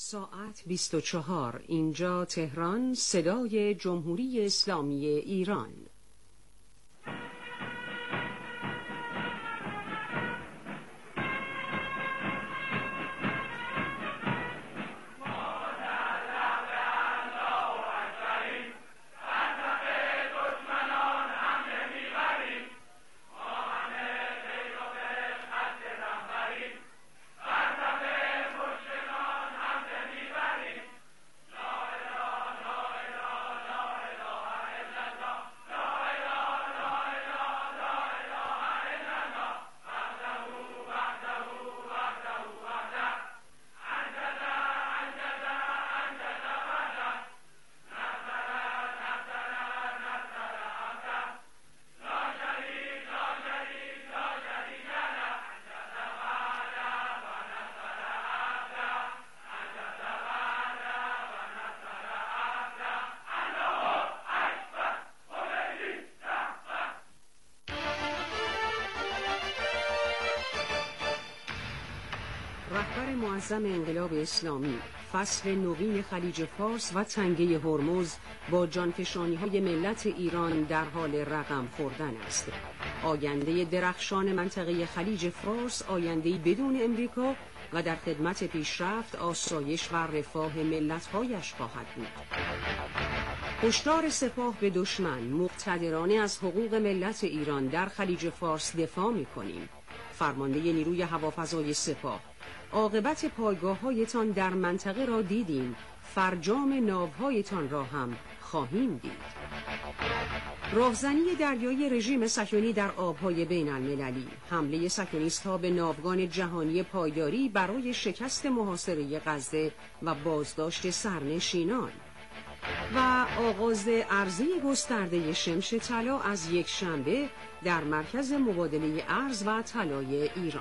ساعت 24. اینجا تهران، صدای جمهوری اسلامی ایران. رهبر معظم انقلاب اسلامی، فصل نوین خلیج فارس و تنگه هرمز با جانفشانی‌های ملت ایران در حال رقم خوردن است. آینده درخشان منطقه خلیج فارس آینده‌ای بدون امریکا و در خدمت پیشرفت، آسایش و رفاه ملت‌هایش خواهد بود. هشدار سپاه به دشمن: مقتدرانه از حقوق ملت ایران در خلیج فارس دفاع می‌کنیم. فرمانده نیروی هوافضای سپاه: عاقبت پایگاه‌هایتان در منطقه را دیدیم، فرجام ناوهایتان را هم خواهیم دید. راهزنی دریایی رژیم صهیونی در آبهای بین المللی، حمله صهیونیست‌ها به ناوگان جهانی پایداری برای شکست محاصره غزه و بازداشت سرنشینان و آغاز عرضه گسترده شمش طلا از یک شنبه در مرکز مبادله ارز و طلای ایران.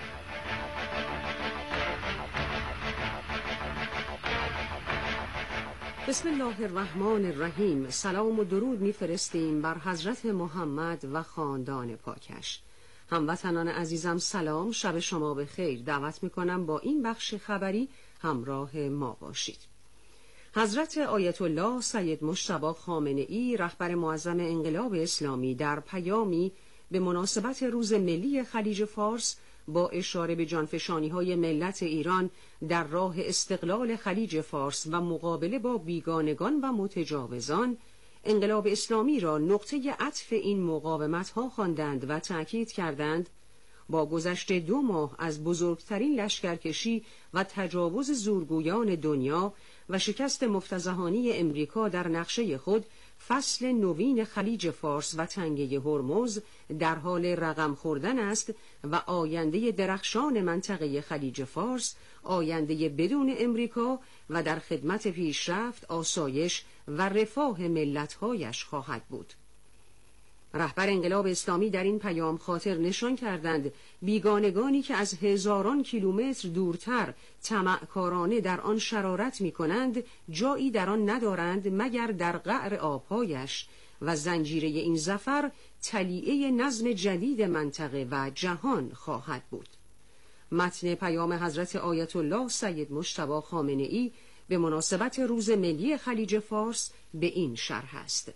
بسم الله الرحمن الرحیم. سلام و درود می‌فرستیم بر حضرت محمد و خاندان پاکش. هموطنان عزیزم سلام، شب شما بخیر. دعوت می‌کنم با این بخش خبری همراه ما باشید. حضرت آیت الله سید مجتبی خامنه‌ای، رهبر معظم انقلاب اسلامی، در پیامی به مناسبت روز ملی خلیج فارس با اشاره به جانفشانی‌های ملت ایران در راه استقلال خلیج فارس و مقابله با بیگانگان و متجاوزان، انقلاب اسلامی را نقطه عطف این مقاومت‌ها خواندند و تأکید کردند با گذشت 2 ماه از بزرگترین لشکرکشی و تجاوز زورگویان دنیا و شکست مفتضحانه امریکا در نقشه خود، فصل نوین خلیج فارس و تنگه هرمز در حال رقم خوردن است و آینده درخشان منطقه خلیج فارس آینده بدون امریکا و در خدمت پیشرفت، آسایش و رفاه ملت‌هایش خواهد بود. رهبر انقلاب اسلامی در این پیام خاطر نشان کردند بیگانگانی که از هزاران کیلومتر دورتر طمعکارانه در آن شرارت می کنند جایی در آن ندارند مگر در قعر آبهایش و زنجیره این ظفر تلیعه نظم جدید منطقه و جهان خواهد بود. متن پیام حضرت آیت الله سید مجتبی خامنه‌ای به مناسبت روز ملی خلیج فارس به این شرح است: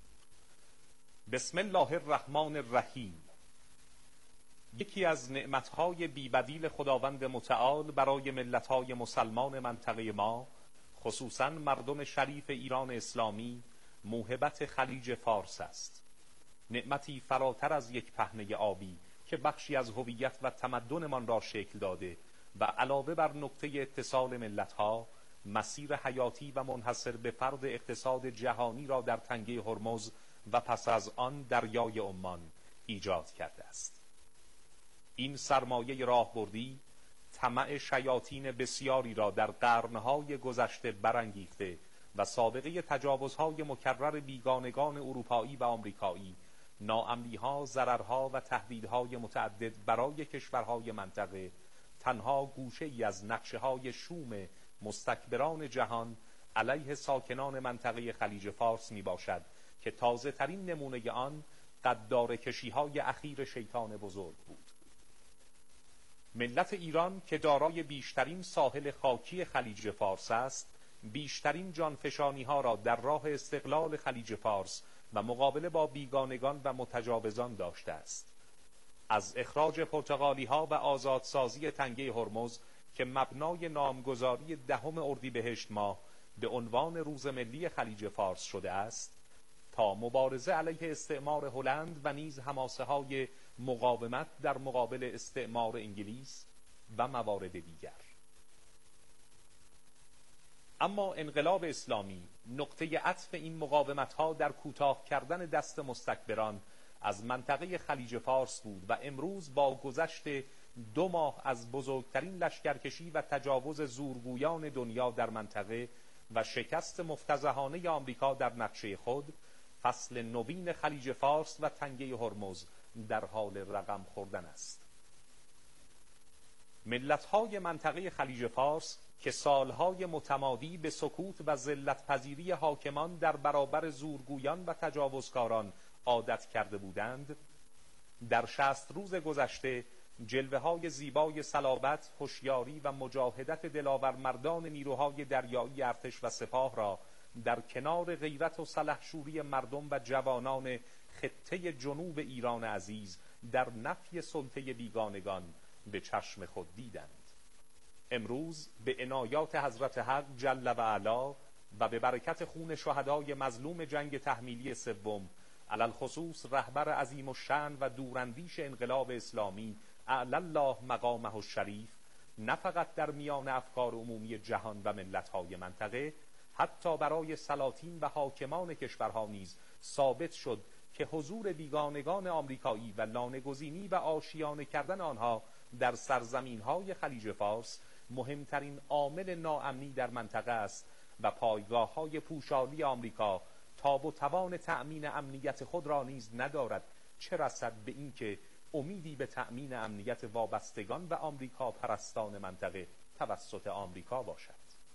بسم الله الرحمن الرحیم. یکی از نعمتهای بی‌بدیل خداوند متعال برای ملت‌های مسلمان منطقه ما، خصوصاً مردم شریف ایران اسلامی، موهبت خلیج فارس است. نعمتی فراتر از یک پهنه آبی که بخشی از هویت و تمدنمان را شکل داده و علاوه بر نقطه اتصال ملت‌ها، مسیر حیاتی و منحصر به فرد اقتصاد جهانی را در تنگه هرمز و پس از آن دریای عمان ایجاد کرده است. این سرمایه راهبردی طمع شیاطین بسیاری را در قرنهای گذشته برانگیخته و سابقه تجاوزهای مکرر بیگانگان اروپایی و آمریکایی، ناامنی‌ها، ضررها و تهدیدهای متعدد برای کشورهای منطقه تنها گوشه‌ای از نقشه‌های شوم مستکبران جهان علیه ساکنان منطقه خلیج فارس می باشد که تازه ترین نمونه آن قدار کشی‌های اخیر شیطان بزرگ بود. ملت ایران که دارای بیشترین ساحل خاکی خلیج فارس است، بیشترین جانفشانی ها را در راه استقلال خلیج فارس و مقابله با بیگانگان و متجاوزان داشته است. از اخراج پرتغالی ها و آزادسازی تنگه هرمز که مبنای نامگذاری 10 اردیبهشت ماه به عنوان روز ملی خلیج فارس شده است، تا مبارزه علیه استعمار هلند و نیز حماسه های مقاومت در مقابل استعمار انگلیس و موارد دیگر. اما انقلاب اسلامی نقطه عطف این مقاومت ها در کوتاه کردن دست مستکبران از منطقه خلیج فارس بود و امروز با گذشت 2 ماه از بزرگترین لشکرکشی و تجاوز زورگویان دنیا در منطقه و شکست مفتضحانه آمریکا در نقشه خود، فصل نوین خلیج فارس و تنگه هرمز در حال رقم خوردن است. ملت‌های منطقه خلیج فارس که سالهای متمادی به سکوت و ذلت‌پذیری حاکمان در برابر زورگویان و تجاوزکاران عادت کرده بودند، در 60 روز گذشته جلوه‌های زیبای صلابت، هوشیاری و مجاهدت دلاور مردان نیروهای دریایی ارتش و سپاه را در کنار غیرت و سلحشوری مردم و جوانان خطه جنوب ایران عزیز در نفی سلطه بیگانگان به چشم خود دیدند. امروز به عنایات حضرت حق جل و علا و به برکت خون شهدای مظلوم جنگ تحمیلی سوم، علی الخصوص رهبر عظیم الشأن و دوراندیش انقلاب اسلامی اعلی الله مقامه الشریف، نه فقط در میان افکار عمومی جهان و ملت‌های منطقه، حتی برای سلاطین و حاکمان کشورها نیز ثابت شد که حضور بیگانگان آمریکایی و لانه‌گزینی و آشیانه کردن آنها در سرزمین‌های خلیج فارس مهمترین عامل ناامنی در منطقه است و پایگاه‌های پوشالی آمریکا تاب و توان تأمین امنیت خود را نیز ندارد، چه رسد به اینکه امیدی به تأمین امنیت وابستگان و آمریکا پرستان منطقه توسط آمریکا باشد.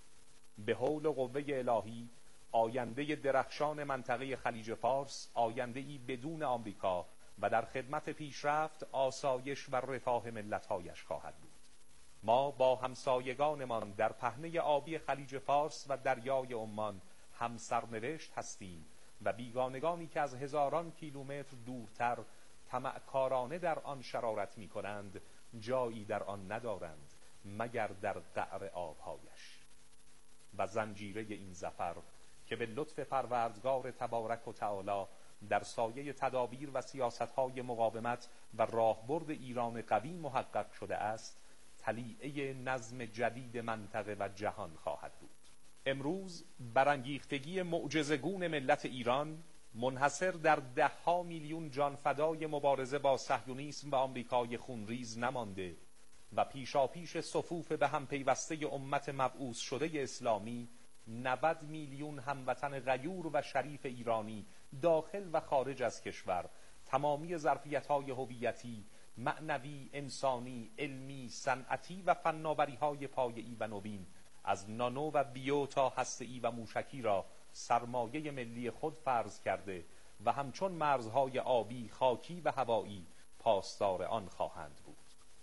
به حول و قوه الهی آینده درخشان منطقه خلیج فارس آینده‌ای بدون آمریکا و در خدمت پیشرفت، آسایش و رفاه ملت‌هایش خواهد بود. ما با همسایگانمان در پهنه آبی خلیج فارس و دریای عمان هم سرنوشت هستیم و بیگانگانی که از هزاران کیلومتر دورتر طمعکارانه در آن شرارت می کنند جایی در آن ندارند مگر در قعر آبهایش. و زنجیره این ظفر که به لطف پروردگار تبارک و تعالی در سایه تدابیر و سیاست‌های مقاومت و راهبرد ایران قوی محقق شده است، تلیعه نظم جدید منطقه و جهان خواهد بود. امروز برانگیختگی معجزه‌گون ملت ایران منحصر در 10 میلیون جان فدای مبارزه با صهیونیسم و آمریکای خونریز نمانده و پیشاپیش صفوف به هم پیوسته امت مبعوث شده اسلامی 90 میلیون هموطن غیور و شریف ایرانی داخل و خارج از کشور تمامی ظرفیت‌های هویتی، معنوی، انسانی، علمی، صنعتی و فناوری‌های پایه‌ای و نوین از نانو و بیو تا هسته‌ای و موشکی را سرمایه ملی خود فرض کرده و همچون مرزهای آبی، خاکی و هوایی پاسدار آن خواهند بود.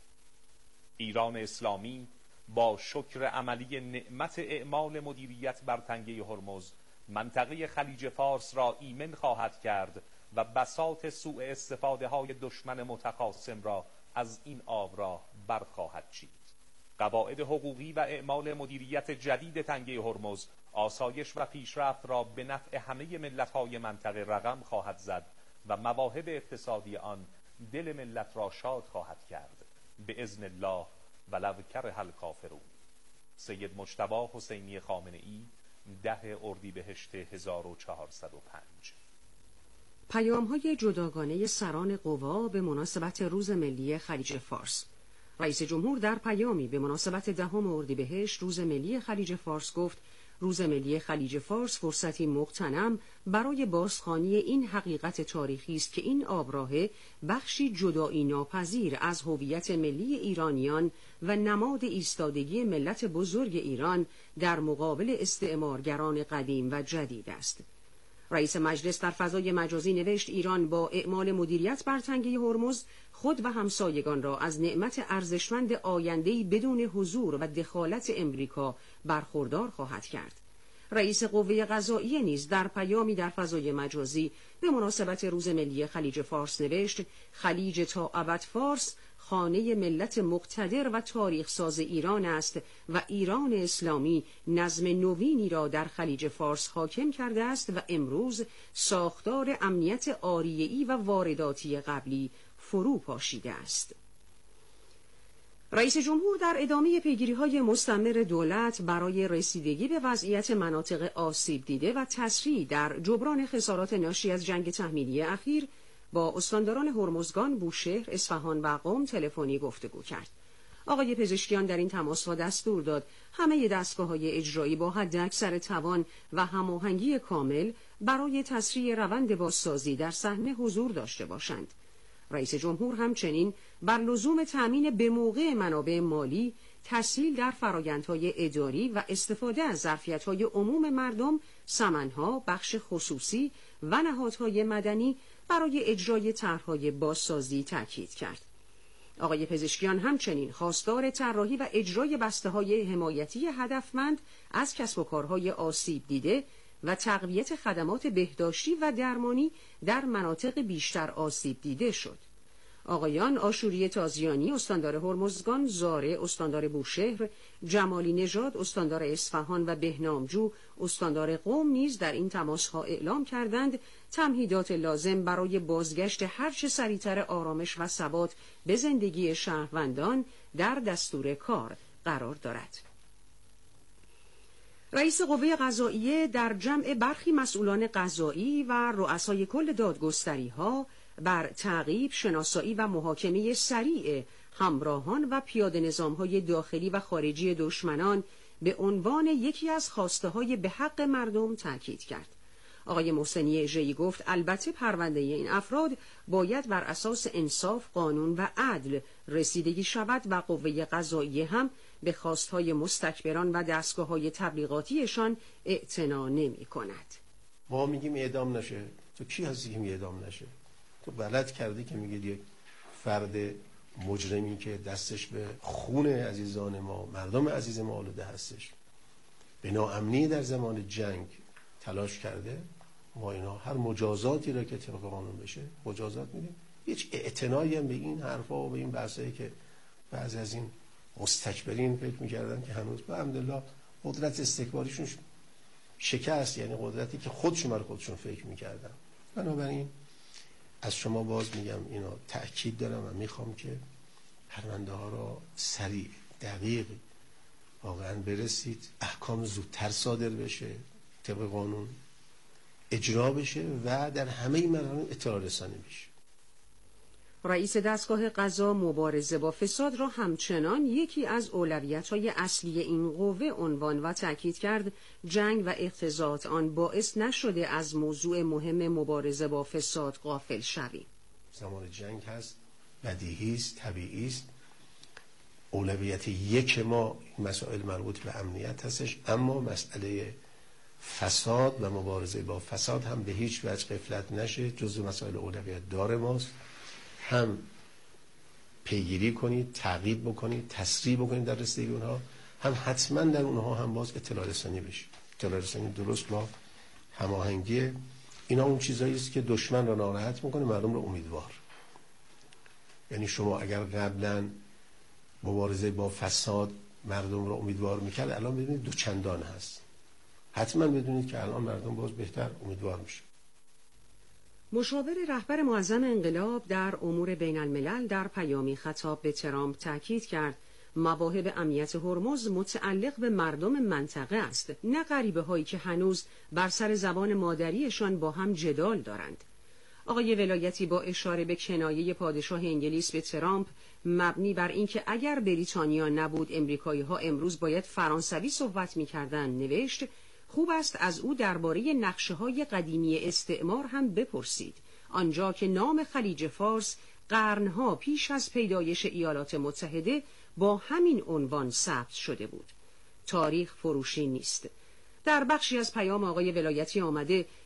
ایران اسلامی با شکر عملی نعمت اعمال مدیریت بر تنگه هرمز منطقه خلیج فارس را ایمن خواهد کرد و بساط سوء استفاده های دشمن متخاصم را از این آبراه برخواهد چید. قواعد حقوقی و اعمال مدیریت جدید تنگه هرمز آسایش و پیشرفت را به نفع همه ملت‌های منطقه رقم خواهد زد و مواهب اقتصادی آن دل ملت را شاد خواهد کرد به اذن الله ولو کره الکافرون. سید مجتبی حسینی خامنه‌ای 10 اردیبهشت 1405. پیام‌های جداگانه سران قوا به مناسبت روز ملی خلیج فارس. رئیس جمهور در پیامی به مناسبت 10 اردیبهشت روز ملی خلیج فارس گفت: روز ملی خلیج فارس فرصتی مغتنم برای بازخوانی این حقیقت تاریخی است که این آبراه بخشی جدایی ناپذیر از هویت ملی ایرانیان و نماد ایستادگی ملت بزرگ ایران در مقابل استعمارگران قدیم و جدید است. رئیس مجلس در فضای مجازی نوشت ایران با اعمال مدیریت بر تنگه هرمز خود و همسایگان را از نعمت ارزشمند آینده‌ای بدون حضور و دخالت امریکا برخوردار خواهد کرد. رئیس قوه قضائیه نیز در پیامی در فضای مجازی به مناسبت روز ملی خلیج فارس نوشت خلیج تا ابد فارس خانه ملت مقتدر و تاریخ ساز ایران است و ایران اسلامی نظم نوینی را در خلیج فارس حاکم کرده است و امروز ساختار امنیت عاریه‌ای و وارداتی قبلی فرو پاشیده است. رئیس جمهور در ادامه پیگیری‌های مستمر دولت برای رسیدگی به وضعیت مناطق آسیب دیده و تسریع در جبران خسارات ناشی از جنگ تحمیلی اخیر با استانداران هرمزگان، بوشهر، اصفهان و قم تلفنی گفتگو کرد. آقای پزشکیان در این تماس‌ها دستور داد همه دستگاه‌های اجرایی با حداکثر توان و هماهنگی کامل برای تسریع روند بازسازی در صحنه حضور داشته باشند. رئیس جمهور همچنین بر لزوم تأمین به موقع منابع مالی، تسهیل در فرآیندهای اداری و استفاده از ظرفیت‌های عموم مردم، سمن‌ها، بخش خصوصی و نهادهای مدنی برای اجرای طرح‌های بازسازی تاکید کرد. آقای پزشکیان همچنین خواستار طراحی و اجرای بسته‌های حمایتی هدفمند از کسب و کارهای آسیب دیده و تقویت خدمات بهداشتی و درمانی در مناطق بیشتر آسیب دیده شد. آقایان آشوری تازیانی استاندار هرمزگان، زاره استاندار بوشهر، جمالی نژاد استاندار اصفهان و بهنامجو استاندار قم نیز در این تماس‌ها اعلام کردند تمهیدات لازم برای بازگشت هرچه سریعتر آرامش و ثبات به زندگی شهروندان در دستور کار قرار دارد. رئیس قوه قضائیه در جمع برخی مسئولان قضایی و رؤسای کل دادگستری‌ها بر تعقیب، شناسایی و محاکمه سریع همراهان و پیاده نظام‌های داخلی و خارجی دشمنان به عنوان یکی از خواسته‌های به حق مردم تاکید کرد. آقای محسنی اژه‌ای گفت البته پرونده این افراد باید بر اساس انصاف، قانون و عدل رسیدگی شود و قوه قضائیه هم به خواستهای مستکبران و دستگاه‌های تبلیغاتیشان اعتنا نمی‌کند. ما میگیم اعدام نشه. تو کی هستی که اعدام نشه؟ تو غلط کردی که میگید یک فرد مجرمی که دستش به خون عزیزان ما، مردم عزیز ما آلوده هستش، به ناامنی در زمان جنگ تلاش کرده، ما اینا هر مجازاتی را که طبق قانون بشه مجازات میدیم. هیچ اعتنایی هم به این حرفا و به این بحثایی که بعضی از این مستکبرین فکر میکردن که هنوز به الحمدلله قدرت استکباریشون شکست، یعنی قدرتی که خودشون برای خودشون فکر میکردن. بنابراین از شما باز میگم اینو تأکید دارم و میخوام که پرونده ها را سریع، دقیق واقعا برسید، احکام زودتر صادر بشه، طبق قانون اجرا بشه و در همه این مراحل اطلاع رسانی بشه. رئیس دستگاه قضا مبارزه با فساد را همچنان یکی از اولویت‌های اصلی این قوه عنوان و تأکید کرد جنگ و اقتضاعات آن باعث نشده از موضوع مهم مبارزه با فساد غافل شویم. زمان جنگ هست، بدیهی است، طبیعی است. اولویت یک ما مسائل مربوط به امنیت هستش، اما مسئله فساد و مبارزه با فساد هم به هیچ وجه غفلت نشه، جزو مسائل اولویت دار ماست. هم پیگیری کنید، تعقیب بکنید، تسریع بکنید در رسیدگی اونها، هم حتما در اونها هم باز اطلاع رسانی بشه. اطلاع رسانی درست با هماهنگی. اینا اون چیزایی است که دشمن را ناراحت میکنه، مردم را امیدوار. یعنی شما اگر قبلا مبارزه با فساد مردم را امیدوار میکرد، الان ببینید دوچندان هست. حتما بدونید که الان مردم باز بهتر امیدوار میشه. مشاور رهبر معظم انقلاب در امور بین الملل در پیامی خطاب به ترامپ تاکید کرد مواهب امنیت هرمز متعلق به مردم منطقه است، نه غریبه هایی که هنوز بر سر زبان مادریشان با هم جدال دارند. آقای ولایتی با اشاره به کنایه پادشاه انگلیس به ترامپ مبنی بر اینکه اگر بریتانیا نبود امریکایی‌ها امروز باید فرانسوی صحبت می‌کردند نوشت خوب است از او درباره نقشه‌های قدیمی استعمار هم بپرسید، آنجا که نام خلیج فارس قرنها پیش از پیدایش ایالات متحده با همین عنوان ثبت شده بود. تاریخ فروشی نیست. در بخشی از پیام آقای ولایتی آمده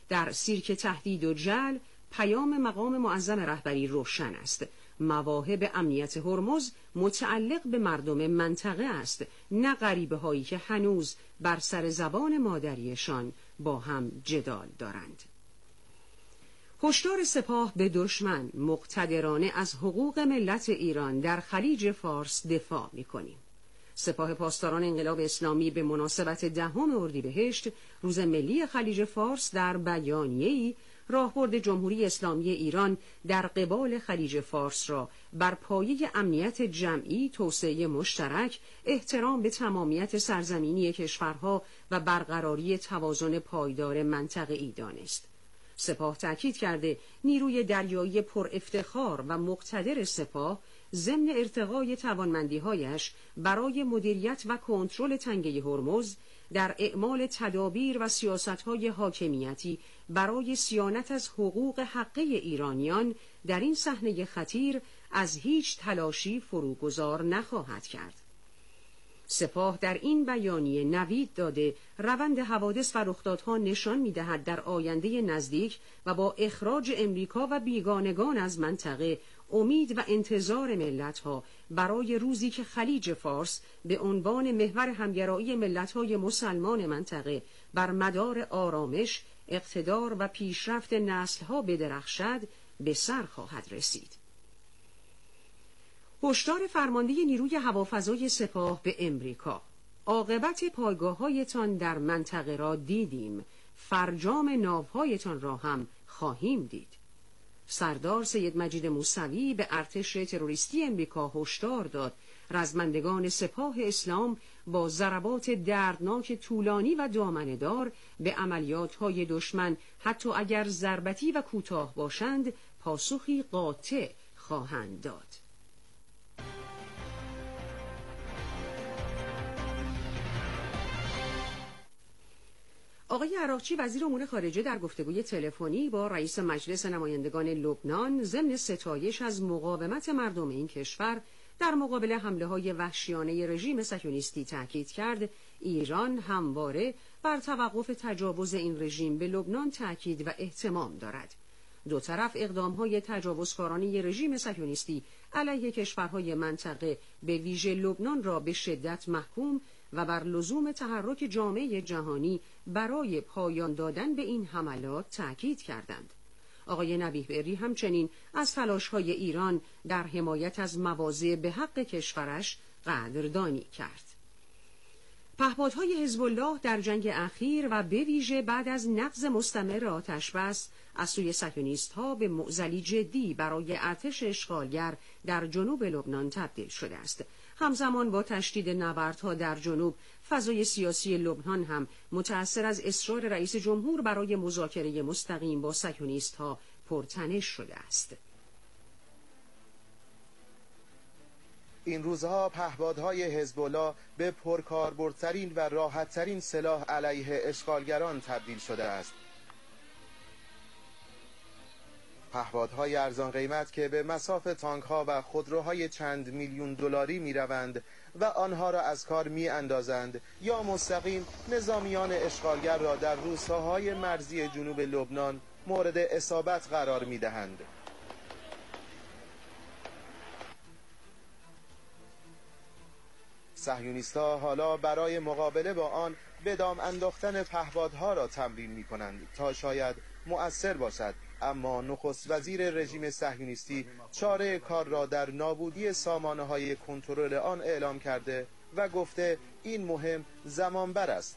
در سیرک تهدید و جل پیام مقام معظم رهبری روشن است. مواهب امنیت هرمز متعلق به مردم منطقه است، نه غریبه هایی که هنوز بر سر زبان مادریشان با هم جدال دارند. هشدار سپاه به دشمن: مقتدرانه از حقوق ملت ایران در خلیج فارس دفاع می‌کنیم. سپاه پاسداران انقلاب اسلامی به مناسبت 10 اردیبهشت روز ملی خلیج فارس در بیانیه‌ای راهبرد جمهوری اسلامی ایران در قبال خلیج فارس را بر پایه امنیت جمعی، توسعه مشترک، احترام به تمامیت سرزمینی کشورها و برقراری توازن پایدار منطقه‌ای دانست. سپاه تأکید کرده نیروی دریایی پر افتخار و مقتدر سپاه ضمن ارتقای توانمندی‌هایش برای مدیریت و کنترل تنگه هرمز در اعمال تدابیر و سیاست‌های حاکمیتی برای صیانت از حقوق حقه ایرانیان در این صحنه خطیر از هیچ تلاشی فروگذار نخواهد کرد. سپاه در این بیانیه نوید داده روند حوادث و رخدادها نشان می‌دهد در آینده نزدیک و با اخراج امریکا و بیگانگان از منطقه، امید و انتظار ملت‌ها برای روزی که خلیج فارس به عنوان محور همگرایی ملت‌های مسلمان منطقه بر مدار آرامش، اقتدار و پیشرفت نسل‌ها بدرخشد، به سر خواهد رسید. هشدار فرمانده نیروی هوافضای سپاه به امریکا: عاقبت پایگاه‌هایتان در منطقه را دیدیم، فرجام ناوهایتان را هم خواهیم دید. سردار سید مجید موسوی به ارتش تروریستی امریکا هشدار داد رزمندگان سپاه اسلام با ضربات دردناک طولانی و دامنه‌دار به عملیات‌های دشمن حتی اگر ضربتی و کوتاه باشند پاسخی قاطع خواهند داد. آقای عراقچی وزیر امور خارجه در گفتگوی تلفنی با رئیس مجلس نمایندگان لبنان ضمن ستایش از مقاومت مردم این کشور در مقابل حمله‌های وحشیانه رژیم صهیونیستی تاکید کرد ایران همواره بر توقف تجاوز این رژیم به لبنان تاکید و اهتمام دارد. دو طرف اقدام‌های تجاوزکارانه رژیم صهیونیستی علیه کشورهای منطقه به ویژه لبنان را به شدت محکوم و بر لزوم تحرک جامعه جهانی برای پایان دادن به این حملات تأکید کردند. آقای نبیه بری همچنین از تلاش‌های ایران در حمایت از مواضع به حق کشورش قدردانی کرد. پهپادهای حزب الله در جنگ اخیر و به ویژه بعد از نقض مستمر آتش‌بس از سوی صهیونیست‌ها به معضلی جدی برای ارتش اشغالگر در جنوب لبنان تبدیل شده است. همزمان با تشدید نبردها در جنوب، فضای سیاسی لبنان هم متأثر از اصرار رئیس جمهور برای مذاکره مستقیم با صهیونیست‌ها پرتنش شده است. این روزها پهپادهای حزب الله به پرکاربردترین و راحتترین سلاح علیه اشغالگران تبدیل شده است. پهپادهای ارزان قیمت که به مصاف تانک‌ها و خودروهای چند میلیون دلاری می‌روند و آنها را از کار می‌اندازند یا مستقیم نظامیان اشغالگر را در روستاهای مرزی جنوب لبنان مورد اصابت قرار می‌دهند. صهیونیست‌ها حالا برای مقابله با آن به دام انداختن پهپادها را تمرین می‌کنند تا شاید مؤثر باشد، اما نخست وزیر رژیم صهیونیستی چاره کار را در نابودی سامانه‌های کنترل آن اعلام کرده و گفته این مهم زمان بر است.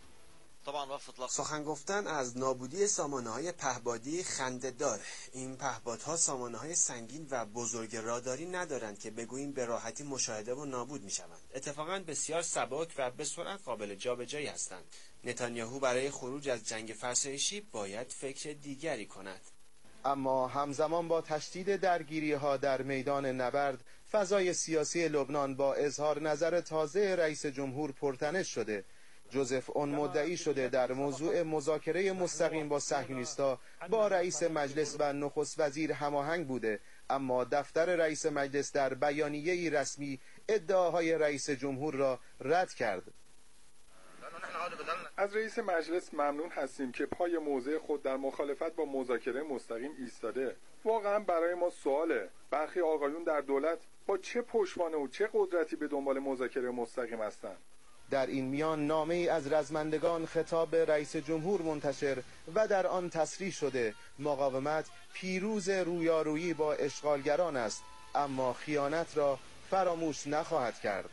سخن گفتن از نابودی سامانه‌های پهپادی خنده‌دار. این پهپادها سامانه‌های سنگین و بزرگ راداری ندارند که بگوییم به راحتی مشاهده و نابود می‌شوند. اتفاقاً بسیار سبک و به سرعت قابل جابجایی هستند. نتانیاهو برای خروج از جنگ فرسایشی باید فکر دیگری کند. اما همزمان با تشدید درگیری‌ها در میدان نبرد، فضای سیاسی لبنان با اظهار نظر تازه رئیس جمهور پرتنش شده. جوزف اون مدعی شده در موضوع مذاکره مستقیم با صهیونیست‌ها با رئیس مجلس و نخست وزیر هماهنگ بوده، اما دفتر رئیس مجلس در بیانیه‌ای رسمی ادعاهای رئیس جمهور را رد کرد. از رئیس مجلس ممنون هستیم که پای موضع خود در مخالفت با مذاکره مستقیم ایستاده. واقعا برای ما سواله برخی آقایون در دولت با چه پشتوانه و چه قدرتی به دنبال مذاکره مستقیم هستند. در این میان نامه‌ای از رزمندگان خطاب به رئیس جمهور منتشر و در آن تصریح شده مقاومت پیروز رویارویی با اشغالگران است، اما خیانت را فراموش نخواهد کرد.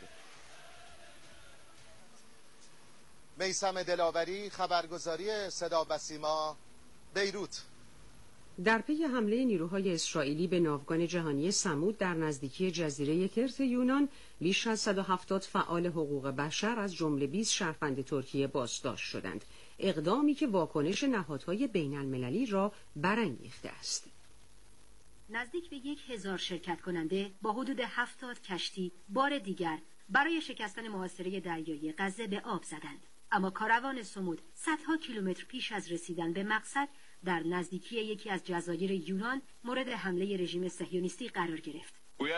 میثم دلاوری، خبرگزاری صدا و سیما، بیروت. در پی حمله نیروهای اسرائیلی به ناوگان جهانی سمود در نزدیکی جزیره کرت یونان، بیش از 170 فعال حقوق بشر از جمله 20 شهروند ترکیه بازداشت شدند. اقدامی که واکنش نهادهای بین المللی را برانگیخته است. نزدیک به 1000 شرکت کننده با حدود 70 کشتی بار دیگر برای شکستن محاصره دریایی غزه به آب زدند. اما کاروان سمود صدها کیلومتر پیش از رسیدن به مقصد در نزدیکی یکی از جزایر یونان مورد حمله رژیم صهیونیستی قرار گرفت.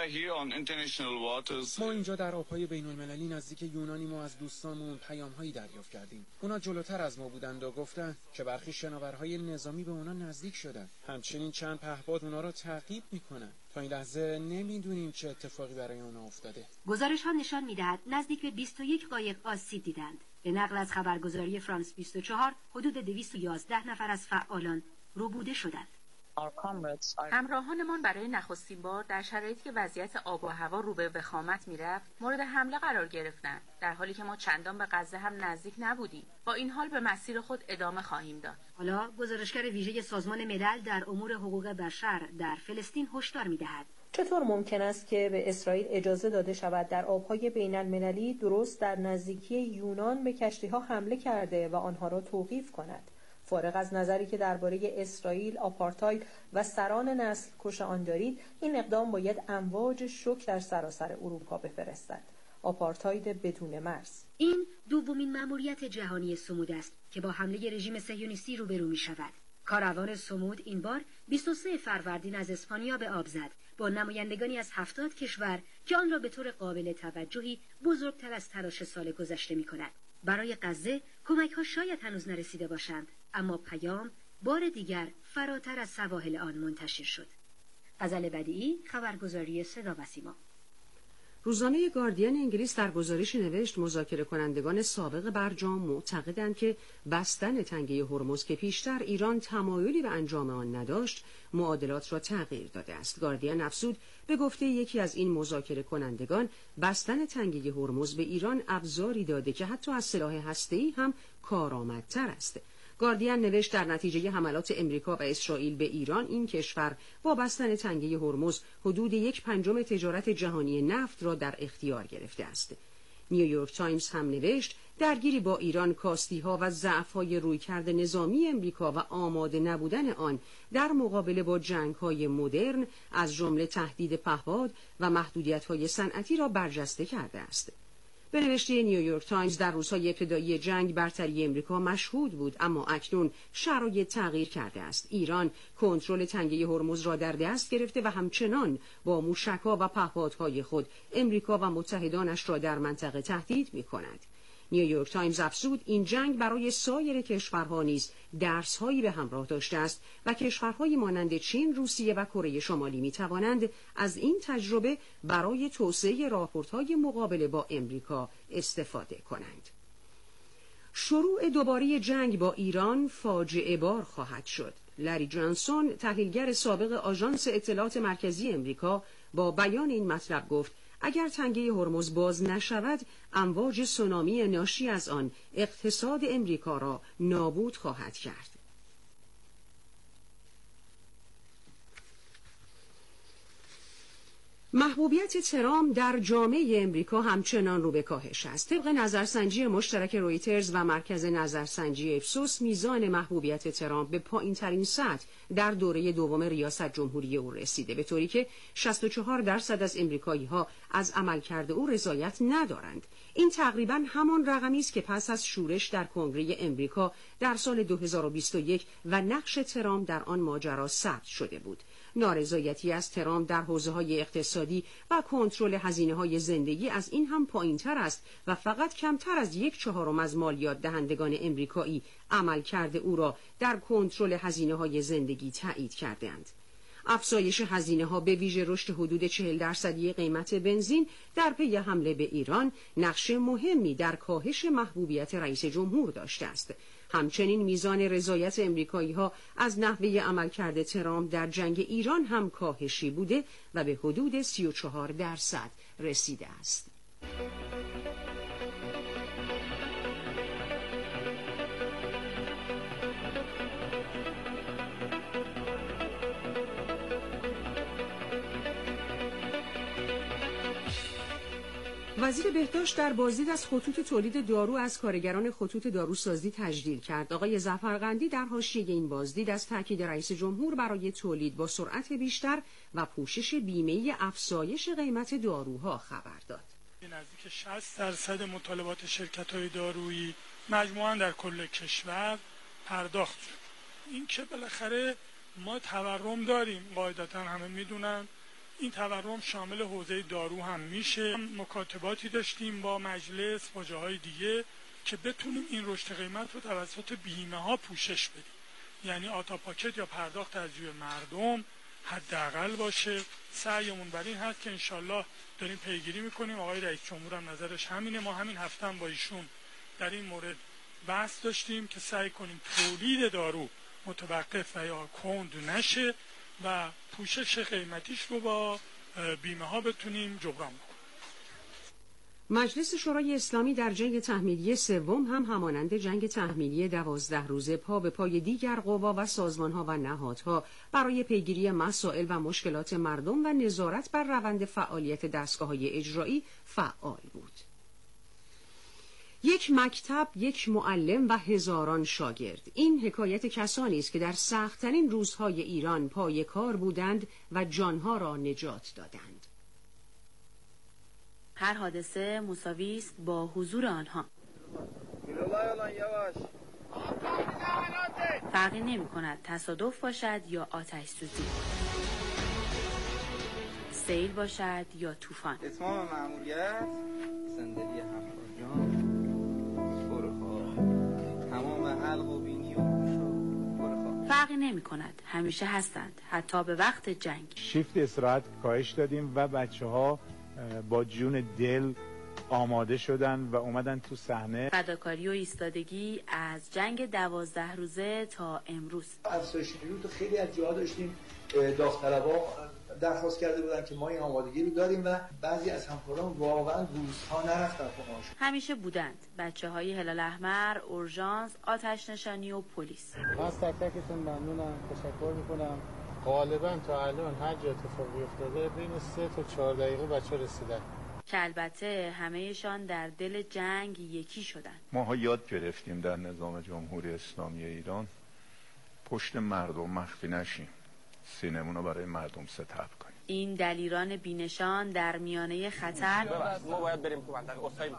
ما اینجا در آبهای بین المللی نزدیک یونانیم و از دوستانمون پیام‌هایی دریافت کردیم. اونا جلوتر از ما بودند و گفتن که برخی شناورهای نظامی به اونا نزدیک شدن. همچنین چند پهپاد اونا را تعقیب میکنن. تا این لحظه نمیدونیم چه اتفاقی برای اونا افتاده. گزارش ها نشان میدهد نزدیک به 21 قایق آسیب دیدند. به نقل از خبرگزاری فرانس 24 حدود 211 نفر از فعالان ربوده شدند. همراهانمان برای نخستین بار در شرایطی که وضعیت آب و هوا رو به وخامت میرفت مورد حمله قرار گرفتند، در حالی که ما چندان به غزه هم نزدیک نبودیم. با این حال به مسیر خود ادامه خواهیم داد. حالا گزارشگر ویژه سازمان ملل در امور حقوق بشر در فلسطین هشدار می‌دهد چطور ممکن است که به اسرائیل اجازه داده شود در آبهای بین المللی درست در نزدیکی یونان به کشتی‌ها حمله کرده و آنها را توقیف کند؟ فارغ از نظری که درباره اسرائیل، آپارتاید و سران نسل کش آن دارید، این اقدام باید امواج شوک در سراسر اروپا بفرستد. آپارتاید بدون مرز. این دومین مأموریت جهانی سمود است که با حمله رژیم صهیونیستی روبرو می‌شود. کاروان سمود این بار 23 فروردین از اسپانیا به آب زد با نمایندگانی از 70 کشور که آن را به طور قابل توجهی بزرگتر از تلاش سال گذشته می‌کند. برای غزه کمک‌ها شاید هنوز نرسیده باشند، اما پیام بار دیگر فراتر از سواحل آن منتشر شد. غزل بدیعی، خبرگزاری صدا و سیما. روزنامه گاردین انگلیس در گزارش نوشت مذاکره کنندگان سابق برجام معتقدند که بستن تنگه هرمز که پیشتر ایران تمایلی به انجام آن نداشت، معادلات را تغییر داده است. گاردین افزود به گفته یکی از این مذاکره کنندگان بستن تنگه هرمز به ایران ابزاری داده که حتی از سلاح هسته‌ای هم کارآمدتر است. گاردین نوشت در نتیجه حملات امریکا و اسرائیل به ایران، این کشور با بستن تنگه هرمز حدود 1/5 تجارت جهانی نفت را در اختیار گرفته است. نیویورک تایمز هم نوشت درگیری با ایران کاستی‌ها و ضعف‌های رویکرد نظامی امریکا و آماده نبودن آن در مقابله با جنگ‌های مدرن از جمله تهدید پهپاد و محدودیت‌های صنعتی را برجسته کرده است. به نوشته نیویورک تایمز در روزهای ابتدایی جنگ برتری امریکا مشهود بود، اما اکنون شرایط تغییر کرده است. ایران کنترل تنگه هرمز را در دست گرفته و همچنان با موشک‌ها و پهپادهای خود امریکا و متحدانش را در منطقه تهدید می‌کند. نیویورک تایمز افزود این جنگ برای سایر کشورها نیز درس‌هایی به همراه داشته است و کشورهایی مانند چین، روسیه و کره شمالی می‌توانند از این تجربه برای توسعه راهبردهای مقابله با امریکا استفاده کنند. شروع دوباره جنگ با ایران فاجعه بار خواهد شد. لری جانسون، تحلیلگر سابق آژانس اطلاعات مرکزی امریکا، با بیان این مطلب گفت اگر تنگه هرمز باز نشود، امواج سونامی ناشی از آن اقتصاد امریکا را نابود خواهد کرد. محبوبیت ترامپ در جامعه امریکا همچنان رو به کاهش است. طبق نظرسنجی مشترک رویترز و مرکز نظرسنجی اپسوس، میزان محبوبیت ترامپ به پایین‌ترین سطح در دوره دوم ریاست جمهوری او رسیده، به طوری که 64% از امریکایی‌ها از عملکرد او رضایت ندارند. این تقریباً همان رقمی است که پس از شورش در کنگره امریکا در سال 2021 و نقش ترامپ در آن ماجرا ثبت شده بود. نارضایتی از ترامپ در حوزه‌های اقتصادی اقتصادی و کنترل هزینه‌های زندگی از این هم پایین‌تر است و فقط کمتر از 1/4 از مالیات دهندگان امریکایی عملکرد او را در کنترل هزینه‌های زندگی تایید کرده‌اند. افزایش هزینه‌ها به ویژه رشد حدود 40% قیمت بنزین در پی حمله به ایران نقش مهمی در کاهش محبوبیت رئیس جمهور داشته است. همچنین میزان رضایت امریکایی‌ها از نحوه عملکرد ترامپ در جنگ ایران هم کاهشی بوده و به حدود 34% رسیده است. وزیر بهداشت در بازدید از خطوط تولید دارو از کارگران خطوط داروسازی تجلیل کرد. آقای ظفرقندی در حاشیه این بازدید از تاکید رئیس جمهور برای تولید با سرعت بیشتر و پوشش بیمه افزایش قیمت داروها خبر داد. نزدیک 60% مطالبات شرکت‌های دارویی مجموعاً در کل کشور پرداخت شد. این که بالاخره ما تورم داریم، قاعدتاً همه میدونن. این تورم شامل حوزه دارو هم میشه. مکاتباتی داشتیم با مجلس با جاهای دیگه که بتونیم این رشد قیمت رو توسط بیمه ها پوشش بدیم، یعنی آتا پاکت یا پرداخت از جیب مردم حداقل باشه. سعیمون بر این هست که انشالله داریم پیگیری میکنیم. آقای رئیس جمهور هم نظرش همینه. ما همین هفته هم با ایشون در این مورد بحث داشتیم که سعی کنیم تولید دارو متوقف و یا کند نشه و پوشش قیمتیش رو با بیمه ها بتونیم جبران کنیم. مجلس شورای اسلامی در جنگ تحمیلی سوم هم همانند جنگ تحمیلی 12 روزه پا به پای دیگر قوا و سازمان‌ها و نهادها برای پیگیری مسائل و مشکلات مردم و نظارت بر روند فعالیت دستگاه‌های اجرایی فعال بود. یک مکتب، یک معلم و هزاران شاگرد. این حکایت کسانی است که در سخت‌ترین روزهای ایران پای کار بودند و جانها را نجات دادند. هر حادثه مساوی است با حضور آنها. فرقی نمی کند تصادف باشد یا آتش سوزی، سیل باشد یا طوفان. اتمام مأموریت صندلی حفاظیان تمام حلق و بینی و گوش. فرقی نمی کند، همیشه هستند، حتی به وقت جنگ. شیفت استراحت کاهش دادیم و بچه‌ها با جون دل آماده شدن و اومدن تو صحنه. فداکاری و ایستادگی از جنگ 12 روزه تا امروز. افزایش نیرو تو خیلی از جاها داشتیم. داوطلبا درخواست کرده بودن که ما این آمادگی رو داریم و بعضی از همکاران واقعا روزها نرفتن خونه‌هاشون. همیشه بودند بچه‌های هلال احمر، اورژانس، آتش نشانی و پلیس. از تک تکتون ممنونم، تشکر میکنم. غالبا تا الان هر جا اتفاقی افتاده بین 3 تا 4 دقیقه بچه رسیدن که البته همه‌شان در دل جنگ یکی شدند. ما یاد گرفتیم در نظام جمهوری اسلامی ایران پشت مردم مخفی نشیم، سینمون رو برای مردم ستر کنیم. این دلیران بینشان در میانه خطر ما باید بریم تو منطقه اصلاحی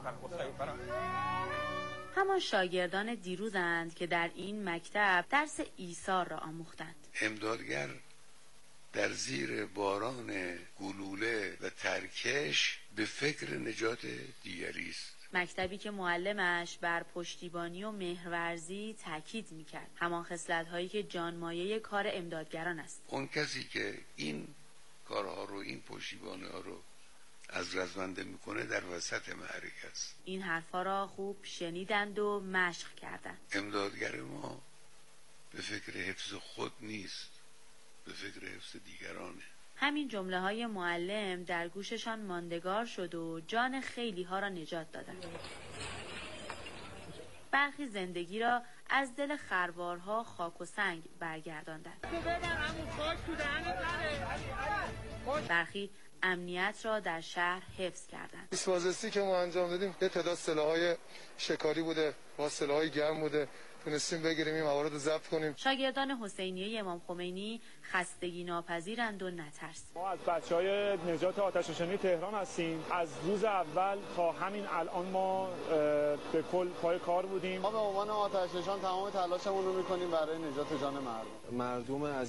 همان شاگردان دیروزند که در این مکتب درس ایثار را آموختند. امدادگر در زیر باران گلوله و ترکش به فکر نجات دیگری است. مکتبی که معلمش بر پشتیبانی و مهرورزی تاکید میکرد، همان خصلت‌هایی که جانمایه کار امدادگران است. اون کسی که این کارها رو، این پشتیبانی ها رو از رزمنده میکنه در وسط معرکه است. این حرفا را خوب شنیدند و مشق کردند. امدادگر ما به فکر حفظ خود نیست، به فکر حفظ دیگرانه. همین جمله های معلم در گوششان ماندگار شد و جان خیلی ها را نجات دادند. برخی زندگی را از دل خروارها خاک و سنگ برگرداندند. برخی امنیت را در شهر حفظ کردند. بازرسی که ما انجام دادیم یه تعداد سلاح‌های شکاری بوده، با سلاح‌های گرم بوده، تونستیم بگیریم این موارد رو ضبط کنیم. شاگردان حسینیه امام خمینی خستگی ناپذیرند و نترس. ما از بچه‌های نجات آتش‌نشانی تهران هستیم. از روز اول تا همین الان ما به کل پای کار بودیم. ما به عنوان آتش‌نشان تمام تلاشمون رو می‌کنیم برای نجات جان مردم. مردم